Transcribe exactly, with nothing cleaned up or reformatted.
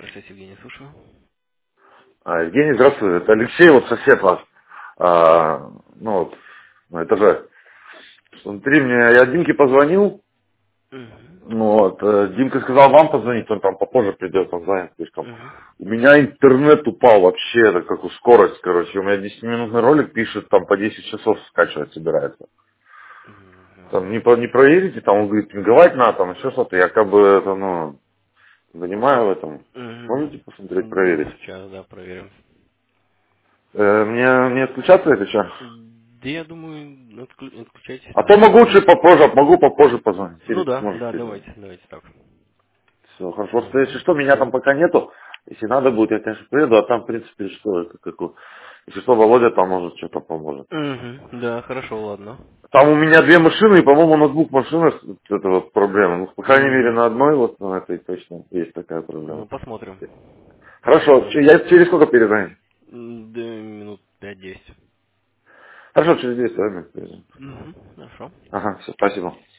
Здравствуйте, Евгений, слушаю. А, Евгений, здравствуй. Это Алексей, вот сосед ваш. А, ну вот, на этаже. Смотри, мне я Димке позвонил. Угу. Ну вот, э, Димка сказал вам позвонить, он там попозже придет, он занят слишком. Угу. У меня интернет упал вообще, это как у скорость, короче. У меня десятиминутный ролик пишет, там по десять часов скачивать собирается. Там не, по- не проверите, там он говорит, пинговать надо, там еще что-то. Я как бы это, ну, занимаю в этом. Угу. Можете посмотреть, Да, проверить? сейчас, да, проверим. Э, мне не отключаться это что? Да, я думаю, отклю- отключайтесь, А да. то могу лучше попозже, могу попозже позвонить. Ну Или да, сможешь да, перезвонить. давайте, давайте так. Все, хорошо. Просто если Угу. что, меня там Все. пока нету. Если надо будет, я, конечно, приеду, а там, в принципе, что это, как у- если что, Володя там может что-то поможет. Угу. Да, хорошо, ладно. Там у меня две машины, и, по-моему, на двух машинах это вот проблема. Ну, по крайней мере, Угу. на одной, вот на этой точно есть такая Ну, проблема. посмотрим. Хорошо, Угу. че- я через сколько перезвоню? Да, минут пять-десять. Хорошо, через десять минут перезвоню. Угу. Хорошо. Ага, все, спасибо.